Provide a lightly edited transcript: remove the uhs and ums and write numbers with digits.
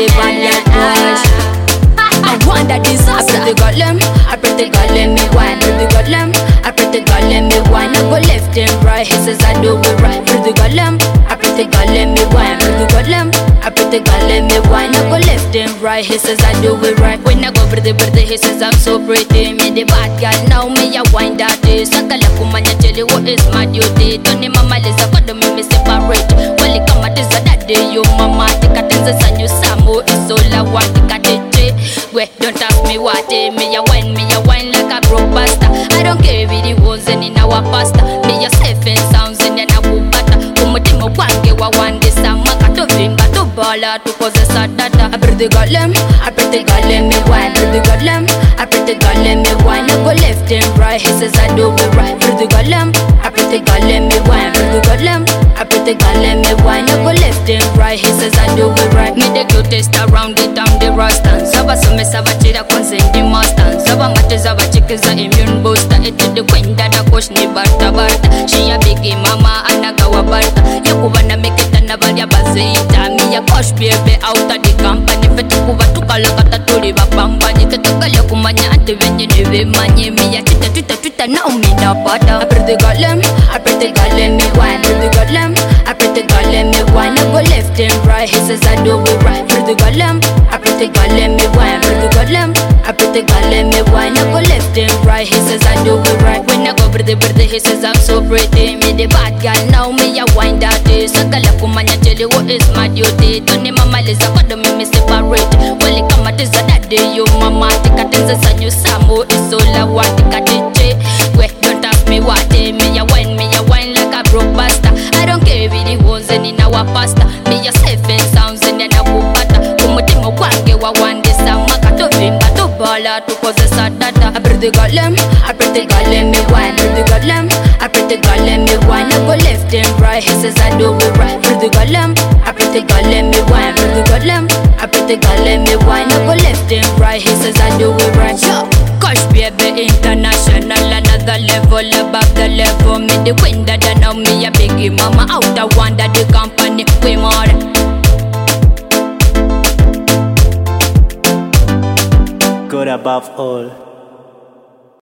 the bad boys. I want that disaster. I pretty girl, let me wine. Pretty girl, I pretty girl, let me wine. I go left and right, he says I do it right. Pretty girl, I pretty girl, let me wine. Pretty girl, I pretty girl, let me wine. I go left and right, he says I do it right. When I go pretty, he says I'm so pretty. Me the bad girl, now me I wine that day. Sakala kumanya tell you what is my duty. Don't need mama lisa, but don't make me separate. Well, it come at this that day, you mama. Take a tense and you samo. It's all I want, take a day. Wait, don't ask me what me a wine like a broke basta. I don't care if it was in our pasta. Me a safe and sounds in a bubata. Umutimo wange wa wande samaka to vimba to bala to cause a sadata. I pretty girl, let me wine. Pretty girl, I pretty girl, let me wine. I go left and right, he says I do it right. Pretty girl, I pretty girl, let me wine. Pretty girl, I pretty girl, let me wine. I go left and right, he says I do it right. Me the cutest around the town, the Rastan. Saba some saba chira consent the master. Saba mate saba chickens a immune booster. It did the queen that a coach ni barta. She a biggie mama anagawa barta. Yakubana make it anavalia bazita. Me a coach baby out of the company. Fetukuva tukalakata tuliva pampani. Tetakala kumanya ante venye neve manye. Me a tita now me na pata. I pretty girl, let me wine. Pretty girl, I pretty girl, let me wine. I go left and right, he says I do it right. Pretty girl, I pretty girl, let me wine. Pretty girl, I pretty girl, let me wine. I go left and right, he says I do it right. When I go pretty, he says I'm so pretty. Me the bad girl, now me a wine that day. Sakala kumanya tell you what is my duty. Don't need mama lisa, but don't make me separate. Well, it come at this that day, you mama. Take a tense and you samo. It's all I want, take a DJ. Wait, don't ask me what day. Me a wine like a broke basta. I don't care if it was in our pasta. Me a safe and sounds in a bubata. Umutimo wange wa wande samaka to vimba to bala to cause a sadata. I pretty girl, let me wine. Pretty girl, I pretty girl, let me wine. I go left and right, he says I do it right. Pretty girl, I pretty girl, let me wine. Pretty girl, I pretty girl, let me wine. I go left and right, he says I do it right. Yo, Kosh baby international, another level above the level. Me the queen that I know me a biggie mama out of one that the company we more. God above all.